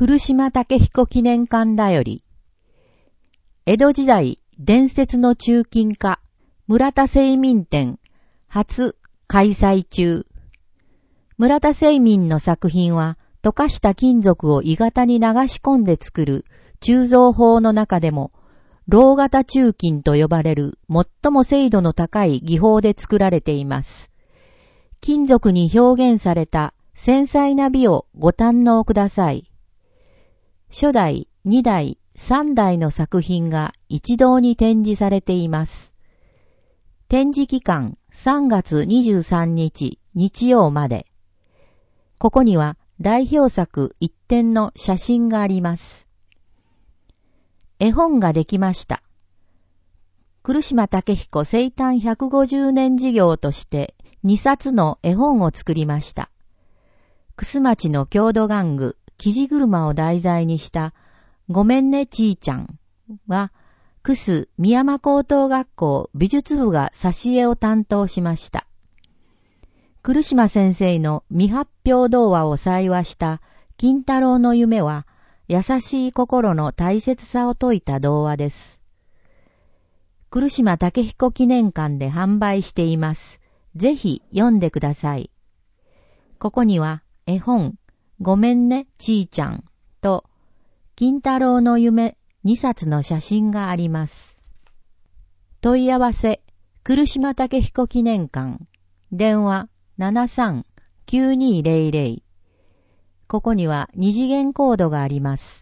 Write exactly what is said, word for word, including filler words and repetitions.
来島武彦記念館だより、江戸時代伝説の鋳金家、村田製民展、初開催中。村田製民の作品は、溶かした金属を鋳型に流し込んで作る鋳造法の中でも、ロー型鋳金と呼ばれる最も精度の高い技法で作られています。金属に表現された繊細な美をご堪能ください。初代、二代、三代の作品が一堂に展示されています。展示期間さんがつにじゅうさんにち日曜まで。ここには代表作一点の写真があります。絵本ができました。来島武彦生誕ひゃくごじゅうねん事業としてにさつの絵本を作りました。楠町の郷土玩具、生地車を題材にしたごめんねちーちゃんは、楠宮山高等学校美術部が挿絵を担当しました。来島先生の未発表童話を採話した金太郎の夢は、優しい心の大切さを説いた童話です。来島武彦記念館で販売しています。ぜひ読んでください。ここには絵本、ごめんねちーちゃんと金太郎の夢にさつの写真があります。問い合わせ、来島武彦記念館、電話 ななさんきゅうにーぜろぜろ。ここには二次元コードがあります。